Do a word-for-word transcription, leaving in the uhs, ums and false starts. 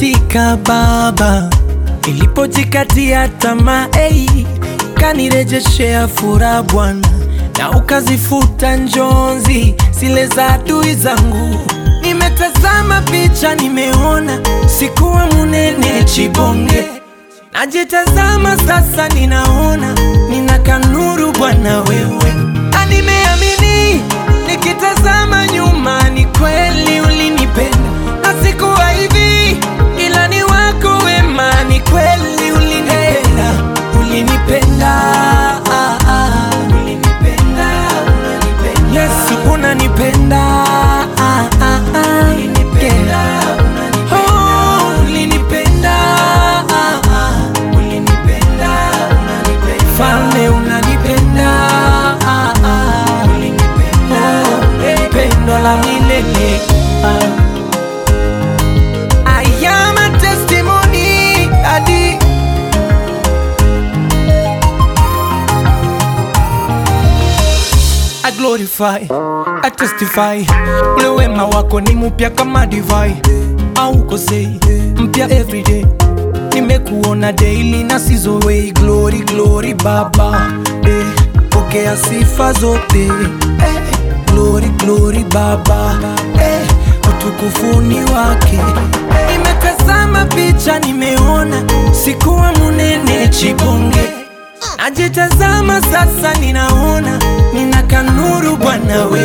katika Baba, nilipojikatia tamaa, hey, kanirejeshea furaha Bwana, na ukazifuta njonzi zile za adui zangu. Nimetazama picha, nimeona sikuwa munene chibonge, najitazama sasa, ninaona nina kanuru Bwana wewe. Na nimeamini nikitazama nyuma, ni kweli ulinipenda, na sikuwa hivi ila ni wako wema. Ni kweli ulinipenda, ulinipenda, ah, ah. Ulinipenda, unanipenda. Yesu unanipenda, ah, ah, ah. Ulinipenda, unanipenda. Oh, ulinipenda, ah, ah. Ulinipenda, unanipenda. Falme unanipenda, ah, ah. Ulinipenda, oh, pendo la milele, ah. I am a testimony, Adi. I glorify, I testify, ule wema wako ni mpya kama divai, haukosei, mpya everyday. Nimekuona daily na sizowei. Glory, glory Baba, eh, pokea sifa zote, eh, glory, glory Baba, eh, utukufuni wake. Nimetazama picha, nimeona sikuwa munene chibonge, najitazama sasa, ninaona nina kanuru Bwana wewe.